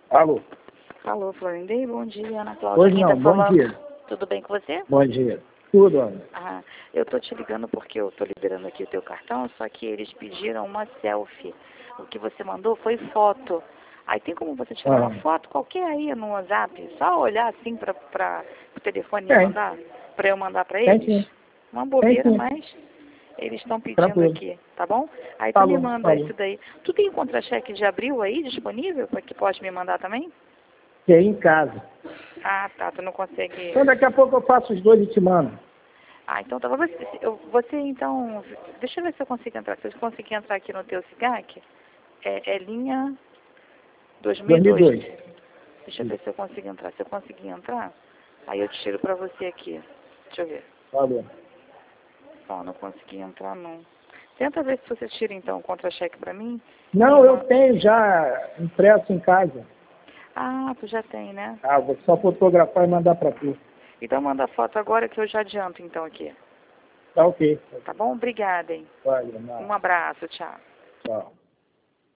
Alô? Alô, Florindei, bom dia, Ana Cláudia. Hoje Quem não, tá bom falando? dia. Tudo bem com você? Bom dia. Tudo, Ana. Ah, eu tô te ligando porque eu tô liberando aqui o teu cartão, só que eles pediram uma selfie. O que você mandou foi foto. Aí tem como você tirar uma foto qualquer aí no WhatsApp? Só olhar assim para o telefone e mandar? Para eu mandar para eles? Sim. Uma bobeira, Sim. mas eles estão pedindo Tranquilo. aqui, tá bom? Aí tu Tá me bom, manda tá bom. isso daí. Tu tem contra-cheque de abril aí disponível para que pode me mandar também? Tem em casa. Ah, tá, tu não consegue... Então daqui a pouco eu faço os dois e te mando. Ah, então tá. Você então... Deixa eu ver se eu consigo entrar. Se eu conseguir entrar aqui no teu SIGAC, é linha 2002. 2002. Deixa eu ver se eu consigo entrar. Se eu conseguir entrar, aí eu tiro pra você aqui. Deixa eu ver. Tá bom. Ó, não consegui entrar não. Tenta ver se você tira então o contra-cheque pra mim. Não, eu tenho já impresso em casa. Ah, tu já tem, né? Ah, vou só fotografar e mandar pra tu. Então manda a foto agora que eu já adianto então aqui. Tá ok. Tá bom? Obrigada, hein? Vale, Um abraço, tchau. Tchau.